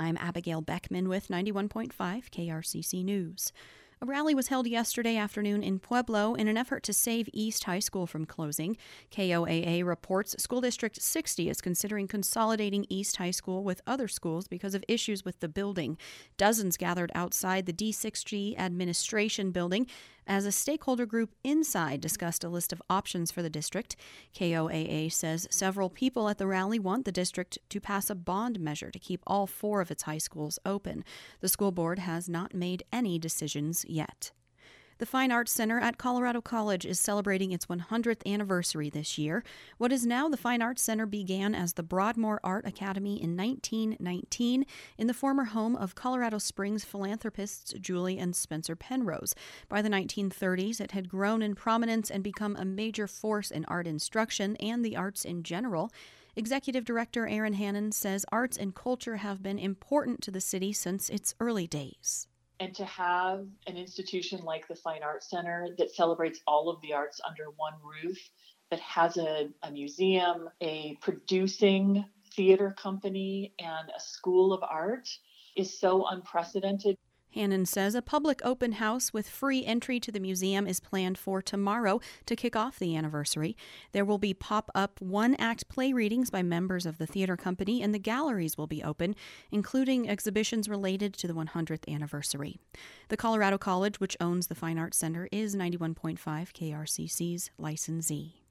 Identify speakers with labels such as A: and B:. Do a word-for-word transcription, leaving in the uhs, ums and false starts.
A: I'm Abigail Beckman with ninety-one point five K R C C News. A rally was held yesterday afternoon in Pueblo in an effort to save East High School from closing. K O A A reports School District sixty is considering consolidating East High School with other schools because of issues with the building. Dozens gathered outside the D six G administration building as a stakeholder group inside discussed a list of options for the district. K O A A says several people at the rally want the district to pass a bond measure to keep all four of its high schools open. The school board has not made any decisions yet. The Fine Arts Center at Colorado College is celebrating its one hundredth anniversary this year. What is now the Fine Arts Center began as the Broadmoor Art Academy in nineteen nineteen in the former home of Colorado Springs philanthropists Julie and Spencer Penrose. By the nineteen thirties, it had grown in prominence and become a major force in art instruction and the arts in general. Executive Director Aaron Hannon says arts and culture have been important to the city since its early days.
B: And to have an institution like the Fine Arts Center that celebrates all of the arts under one roof, that has a, a museum, a producing theater company, and a school of art is so unprecedented.
A: Hannon says a public open house with free entry to the museum is planned for tomorrow to kick off the anniversary. There will be pop-up one-act play readings by members of the theater company, and the galleries will be open, including exhibitions related to the one hundredth anniversary. The Colorado College, which owns the Fine Arts Center, is ninety-one point five K R C C's licensee.